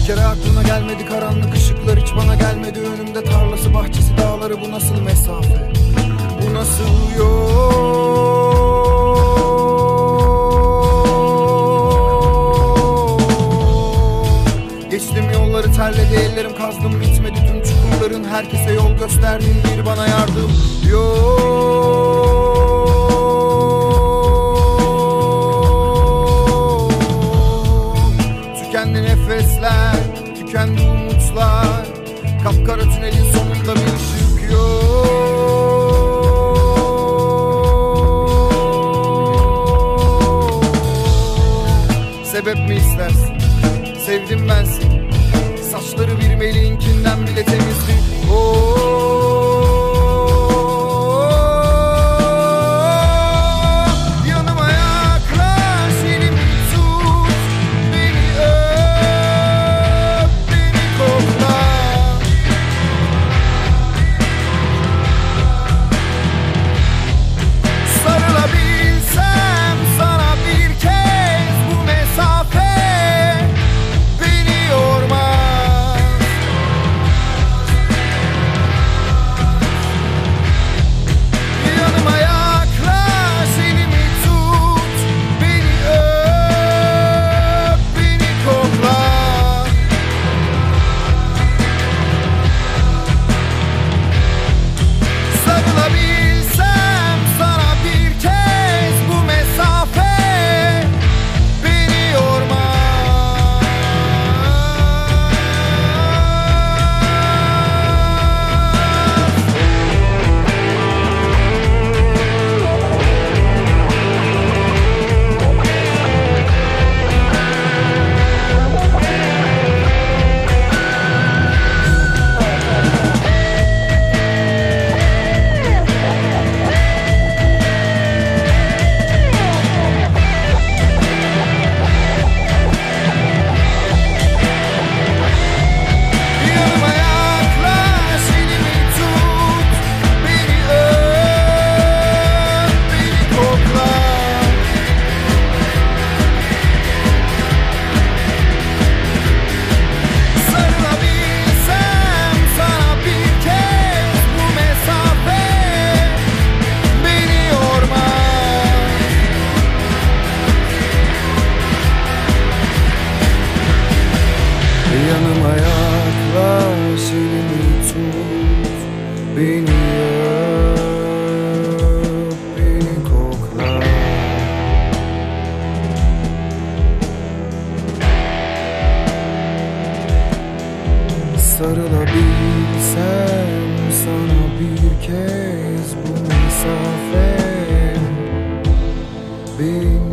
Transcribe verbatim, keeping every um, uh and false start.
Bir kere aklına gelmedi karanlık ışıklar, hiç bana gelmedi. Önümde tarlası, bahçesi, dağları, bu nasıl mesafe, bu nasıl yol? Geçtim yolları, terledi ellerim, kazdım bitmedi tüm çukurların. Herkese yol gösterdim, bir bana yardım yok. Tükendi nefesler, tükendi umutlar. Kapkara tünelin sonunda bir ışık yok. Sebep mi istersin? Sevdim ben seni. Saçları bir meleğinkinden bile temizdi. Yanıma yaklaş, elimi tut, beni öp, beni kokla. Sarılabilsem sana bir kez, bu mesafe beni yormaz. Yanıma yaklaş, elimi tut, beni öp, beni kokla. Sarılabilsem sana bir kez, bu mesafe beni yormaz. Yanıma yaklaş, elimi tut, beni öp, beni kokla. Sarılabilsem sana bir kez, bu mesafe beni yormaz. Yanıma yaklaş, elimi tut, beni öp, beni kokla. Sarılabilsem sana bir kez, bu mesafe beni